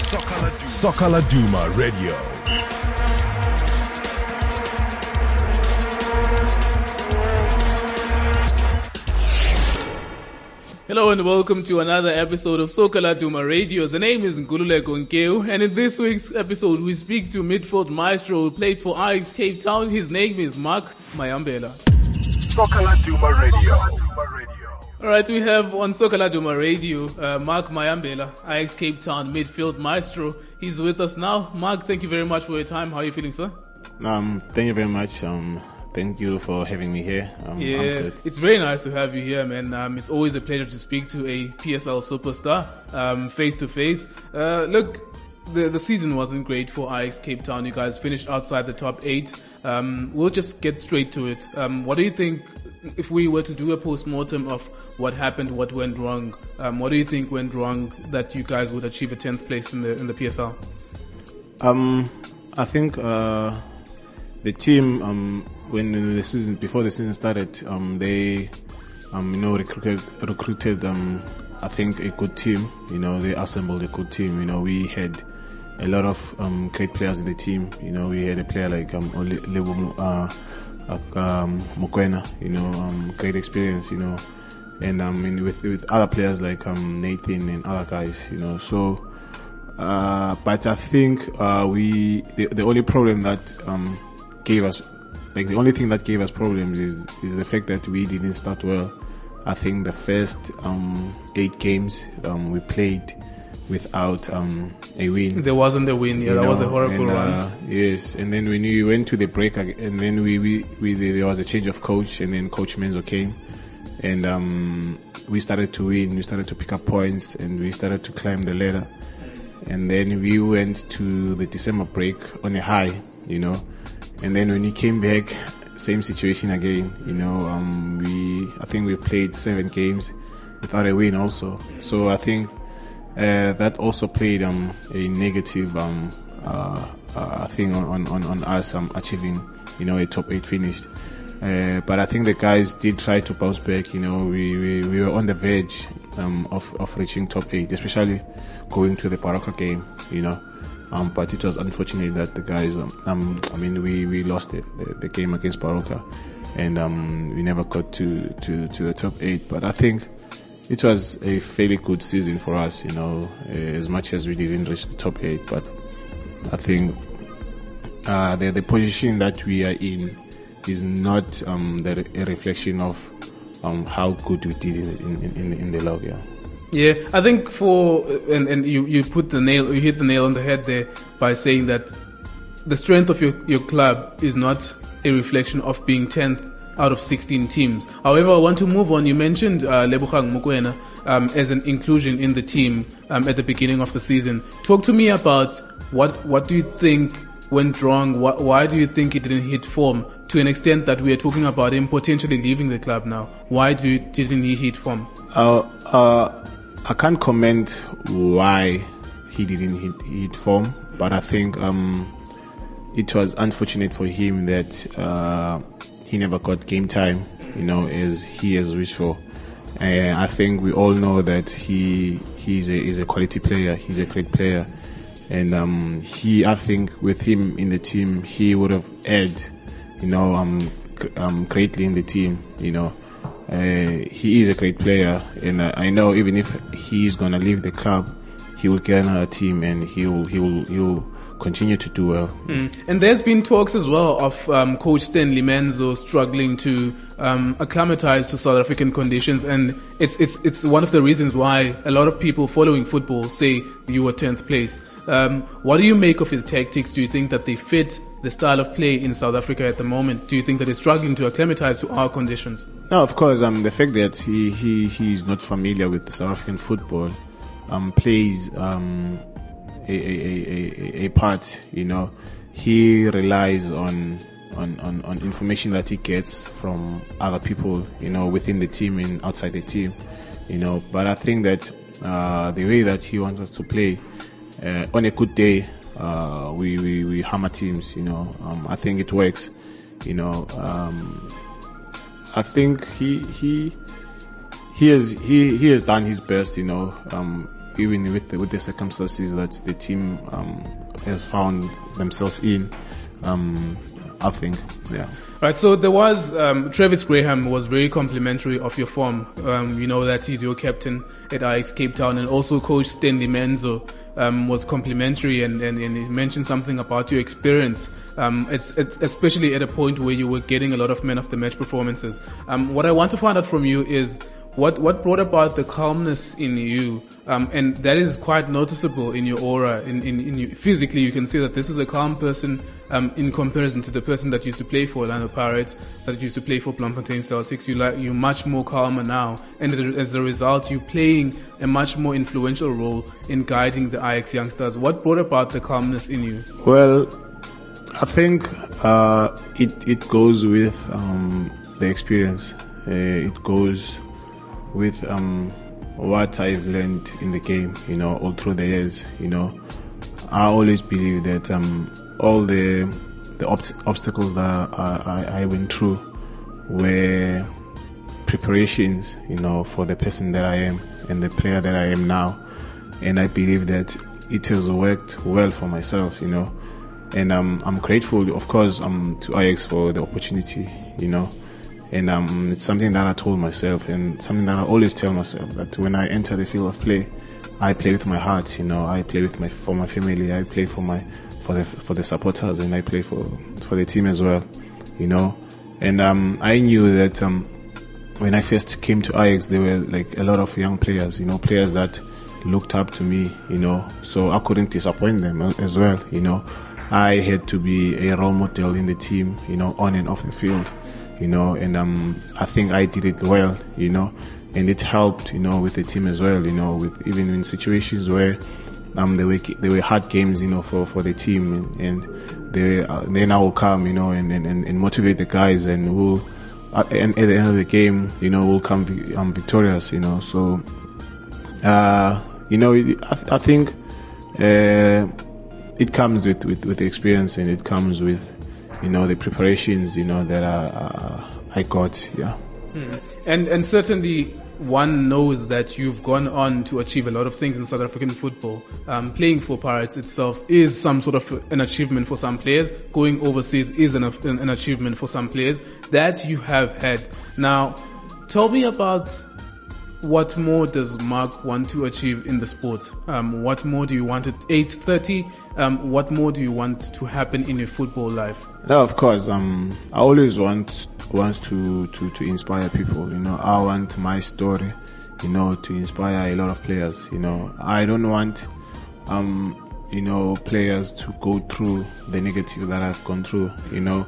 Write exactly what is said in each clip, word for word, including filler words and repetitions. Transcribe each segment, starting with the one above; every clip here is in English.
Soka Laduma Radio. Hello and welcome to another episode of Soka Laduma Radio. The name is Nkululeko Nkeu, and in this week's episode we speak to midfield maestro who plays for Ajax Cape Town. His name is Mark Mayambela. Soka Laduma Radio. Alright, we have on Soka Laduma Radio, uh, Mark Mayambela, Ajax Cape Town midfield maestro. He's with us now. Mark, thank you very much for your time. How are you feeling, sir? Um, thank you very much. Um, thank you for having me here. Um, yeah, it's very nice to have you here, man. Um, it's always a pleasure to speak to a P S L superstar, um, face to face. Uh, look, the, the season wasn't great for Ajax Cape Town. You guys finished outside the top eight. Um, we'll just get straight to it. Um, what do you think, if we were to do a post-mortem of what happened, what went wrong, um, what do you think went wrong that you guys would achieve a tenth place in the in the P S L? Um, I think uh, the team, um, when the season before the season started, um, they, um, you know, recruited recruited um, I think a good team. You know, they assembled a good team. You know, we had a lot of um, great players in the team. You know, we had a player like um, Lebo uh, um, Mokoena, you know, um, great experience, you know, and um, in, with with other players like um, Nathan and other guys, you know. So, uh, but I think uh, we the, the only problem that um, gave us, like the only thing that gave us problems is is the fact that we didn't start well. I think the first um, eight games um, we played without um, a win. There wasn't a win, yeah, that know, was a horrible and, uh, run. Yes, and then when we went to the break, and then we, we, we there was a change of coach, and then Coach Menzo came, and um, we started to win, we started to pick up points, and we started to climb the ladder. And then we went to the December break on a high, you know, and then when we came back, same situation again, you know, um, we, I think we played seven games without a win also. So I think Uh, that also played um, a negative um, uh, uh, thing on, on, on us um, achieving, you know, a top eight finish. Uh, but I think the guys did try to bounce back. You know, we we, we were on the verge um, of of reaching top eight, especially going to the Baroka game. You know, um, but it was unfortunate that the guys. Um, um I mean, we, we lost the, the, the game against Baroka, and um, we never got to, to, to the top eight. But I think it was a fairly good season for us, you know, as much as we didn't reach the top eight. But I think uh, the, the position that we are in is not um, the, a reflection of um, how good we did in, in, in the log, yeah. Yeah, I think for, and, and you, you put the nail, you hit the nail on the head there by saying that the strength of your, your club is not a reflection of being tenth out of sixteen teams. However, I want to move on. You mentioned uh, Lebogang Mokoena um, as an inclusion in the team um, at the beginning of the season. Talk to me about what what do you think went wrong? Wh- why do you think he didn't hit form to an extent that we are talking about him potentially leaving the club now? Why do you, didn't he hit form? Uh, uh, I can't comment why he didn't hit, hit form, but I think um, it was unfortunate for him that uh, he never got game time, you know, as he has wished for. And I think we all know that he he's a is a quality player. He's a great player, and um, he I think with him in the team, he would have added, you know, um, um greatly in the team. You know, uh, he is a great player, and uh, I know even if he's gonna leave the club, he will get another team, and he will he will he will. continue to do well. Mm. And there's been talks as well of um, Coach Stanley Menzo struggling to um, acclimatize to South African conditions, and it's it's it's one of the reasons why a lot of people following football say you were tenth place. Um, what do you make of his tactics? Do you think that they fit the style of play in South Africa at the moment? Do you think that he's struggling to acclimatize to our conditions? No, of course. Um, the fact that he he he's not familiar with the South African football um plays um. A, a, a, a part, you know. He relies on, on, on, on information that he gets from other people, you know, within the team and outside the team, you know. But I think that uh, the way that he wants us to play, uh, on a good day, uh, we, we, we hammer teams, you know. Um, I think it works, you know. Um, I think he he he has he he has done his best, you know. Um, even with the, with the circumstances that the team um, has found themselves in, um, I think, yeah. Right, so there was, um, Travis Graham was very complimentary of your form. Um, you know that he's your captain at Ajax Cape Town, and also Coach Stanley Menzo, um, was complimentary and, and, and he mentioned something about your experience, um, it's, it's especially at a point where you were getting a lot of man of the match performances. Um, what I want to find out from you is, What what brought about the calmness in you, um, and that is quite noticeable in your aura. In in, in you, physically, you can see that this is a calm person um, in comparison to the person that used to play for Orlando Pirates, that used to play for Bloemfontein Celtics. You like you're much more calmer now, and as a result, you're playing a much more influential role in guiding the Ajax youngsters. What brought about the calmness in you? Well, I think uh, it it goes with um, the experience. Uh, it goes with um what I've learned in the game, you know, all through the years. You know, I always believe that um all the the ob- obstacles that I, I, I went through were preparations, you know, for the person that I am and the player that I am now. And I believe that it has worked well for myself, you know. And um, I'm grateful, of course, um, to Ajax for the opportunity, you know. And um, it's something that I told myself, and something that I always tell myself, that when I enter the field of play, I play with my heart, you know. I play with my for my family. I play for my for the for the supporters, and I play for for the team as well, you know. And um, I knew that um, when I first came to Ajax, there were like a lot of young players, you know, players that looked up to me, you know. So I couldn't disappoint them as well, you know. I had to be a role model in the team, you know, on and off the field. You know, and um, I think I did it well, you know, and it helped, you know, with the team as well, you know, with even in situations where um there were there were hard games, you know, for, for the team, and, and they uh, then I will come, you know, and, and, and motivate the guys, and who uh, and at the end of the game, you know, will come um, victorious, you know. So, uh, you know, it, I, th- I think uh, it comes with, with, with the experience, and it comes with, you know, the preparations, you know, that I, uh, I got, yeah. Mm. And and certainly one knows that you've gone on to achieve a lot of things in South African football. Um, playing for Pirates itself is some sort of an achievement for some players. Going overseas is an, an achievement for some players that you have had. Now, tell me about what more does Mark want to achieve in the sport? Um, what more do you want at age thirty? Um, what more do you want to happen in your football life? No, of course. Um, I always want want to, to, to inspire people. You know, I want my story, you know, to inspire a lot of players. You know, I don't want, um, you know, players to go through the negative that I've gone through. You know,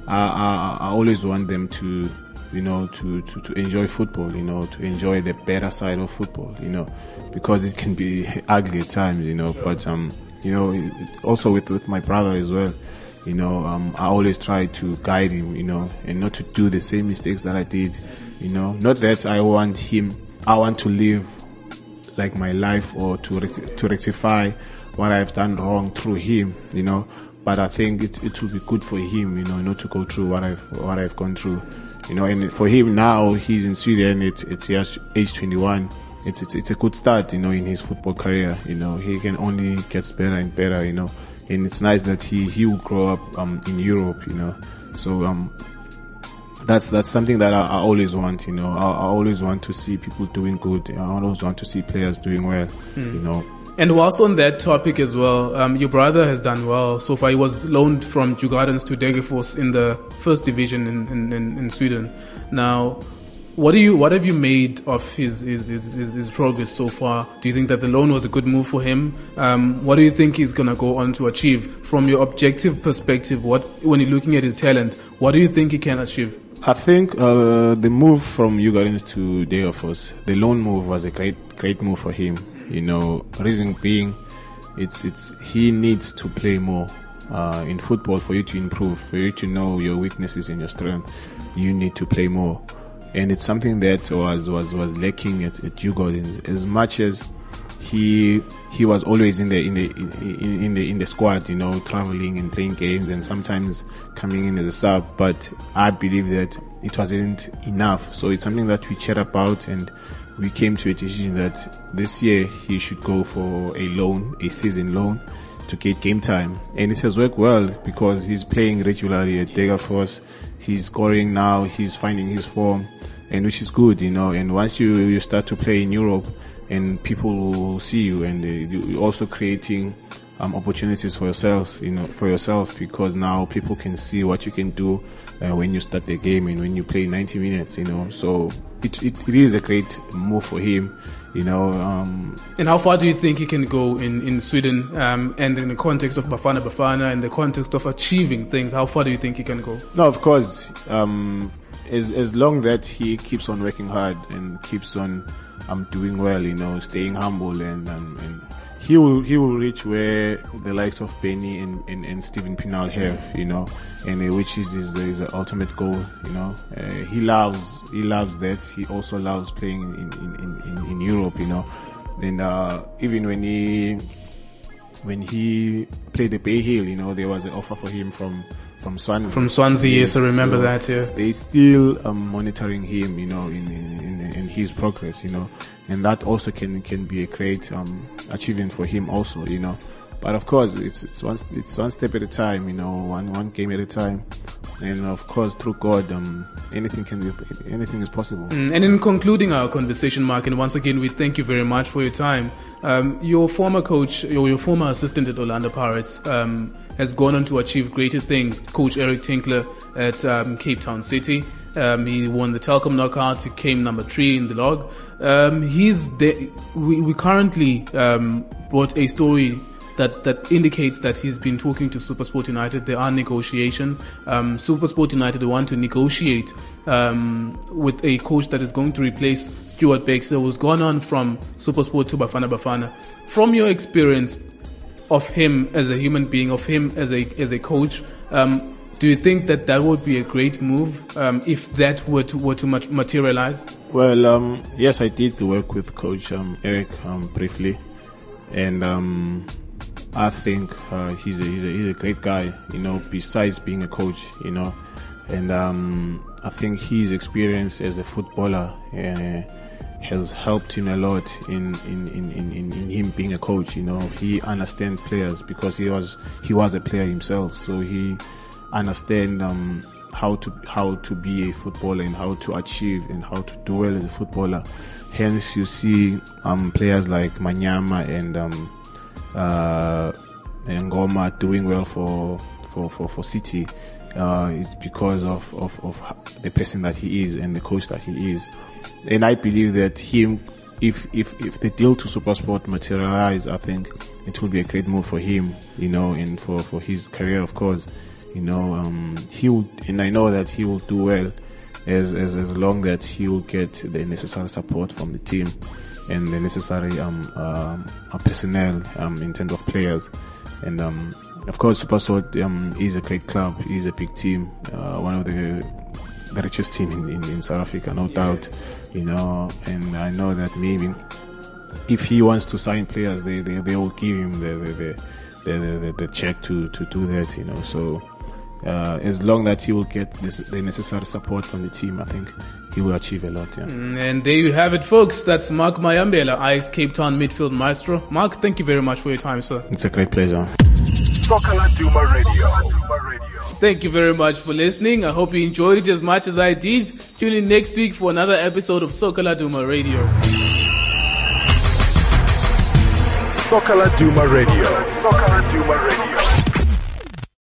I I, I always want them to, you know, to, to, to enjoy football, you know, to enjoy the better side of football, you know, because it can be ugly at times, you know, sure. But, um, you know, it, also with, with my brother as well, you know, um, I always try to guide him, you know, and not to do the same mistakes that I did, you know, not that I want him, I want to live like my life or to, rect- to rectify what I've done wrong through him, you know, but I think it, it will be good for him, you know, not to go through what I've, what I've gone through. You know, and for him now, he's in Sweden, it's, it's just age twenty-one. It's, it's, it's a good start, you know, in his football career. You know, he can only get better and better, you know, and it's nice that he, he will grow up, um, in Europe, you know. So, um, that's, that's something that I, I always want, you know. I, I always want to see people doing good. I always want to see players doing well, mm. you know. And whilst on that topic as well, um, your brother has done well so far. He was loaned from Djurgårdens to Degerfors in the first division in, in, in, in Sweden. Now, what do you, what have you made of his, his, his, his progress so far? Do you think that the loan was a good move for him? Um, what do you think he's gonna go on to achieve from your objective perspective? What, when you're looking at his talent, what do you think he can achieve? I think, uh, the move from Djurgårdens to Degerfors, the loan move was a great, great move for him. You know, reason being, it's, it's, he needs to play more, uh, in football for you to improve, for you to know your weaknesses and your strength. You need to play more. And it's something that was, was, was lacking at, at Djurgårdens. As much as he, he was always in the, in the, in, in the, in the squad, you know, traveling and playing games and sometimes coming in as a sub, but I believe that it wasn't enough. So it's something that we chat about, and we came to a decision that this year he should go for a loan, a season loan, to get game time. And it has worked well because he's playing regularly at Degerfors. He's scoring now. He's finding his form, and which is good, you know. And once you, you start to play in Europe, and people will see you, and uh, you're also creating um, opportunities for yourself, you know, for yourself, because now people can see what you can do uh, when you start the game and when you play ninety minutes, you know. So it it, it is a great move for him. You know, um, and how far do you think he can go in, in Sweden, um, and in the context of Bafana Bafana, in the context of achieving things? How far do you think he can go? No, of course, um, as, as long that he keeps on working hard and keeps on, um, doing well, you know, staying humble, and, and, and he will, he will reach where the likes of Benny and, and, and Steven Pienaar have, you know, and uh, which is, is, is the ultimate goal, you know. Uh, he loves, he loves that. He also loves playing in, in, in, in, in Europe, you know. And, uh, even when he, when he played at Bay Hill, you know, there was an offer for him from, from Swansea. From Swansea, yes, I remember so that, yeah. They still, um, monitoring him, you know, in, in, in, in his progress, you know. And that also can, can be a great, um, achievement for him also, you know. But of course, it's, it's one, it's one step at a time, you know, one, one game at a time. And of course, through God, um, anything can be, anything is possible. Mm, and in concluding our conversation, Mark, and once again, we thank you very much for your time. Um, your former coach, or your former assistant at Orlando Pirates, um, has gone on to achieve greater things. Coach Eric Tinkler at, um, Cape Town City. Um, he won the Telkom knockout. He came number three in the log. Um, he's the, we, we currently, um, brought a story that, that indicates that he's been talking to SuperSport United. There are negotiations. Um, SuperSport United want to negotiate, um, with a coach that is going to replace Stuart Baxter, who's gone on from SuperSport to Bafana Bafana. From your experience of him as a human being, of him as a, as a coach, um, do you think that that would be a great move, um, if that were to, were to materialize? Well, um, yes, I did work with Coach, um, Eric, um, briefly. And, um, I think, uh, he's a, he's a, he's a great guy, you know, besides being a coach, you know. And, um, I think his experience as a footballer, uh, has helped him a lot in, in, in, in, in him being a coach, you know. He understands players because he was, he was a player himself. So he, understand um, how to how to be a footballer and how to achieve and how to do well as a footballer. Hence, you see um, players like Manyama and um, uh, and Ngoma doing well for for for, for City. Uh, it's because of, of of the person that he is and the coach that he is. And I believe that him, if if if the deal to SuperSport materialize, I think it will be a great move for him, you know, and for for his career, of course. You know, um, he will, and I know that he will do well as, as, as long that he will get the necessary support from the team and the necessary, um, um, personnel, um, in terms of players. And, um, of course, SuperSport, um, is a great club. He's a big team, uh, one of the, the richest team in, in, in South Africa, no doubt, you know, and I know that maybe if he wants to sign players, they, they, they will give him the, the, the, the, the, the check to, to do that, you know, so, Uh, as long that he will get this, the necessary support from the team, I think he will achieve a lot, yeah. And there you have it, folks. That's Mark Mayambela, Ajax Cape Town midfield maestro. Mark, thank you very much for your time, sir. It's a great pleasure. Soccer Laduma Radio. Thank you very much for listening. I hope you enjoyed it as much as I did. Tune in next week for another episode of Soccer Laduma Radio. Soccer Laduma Radio. Soccer Laduma Radio.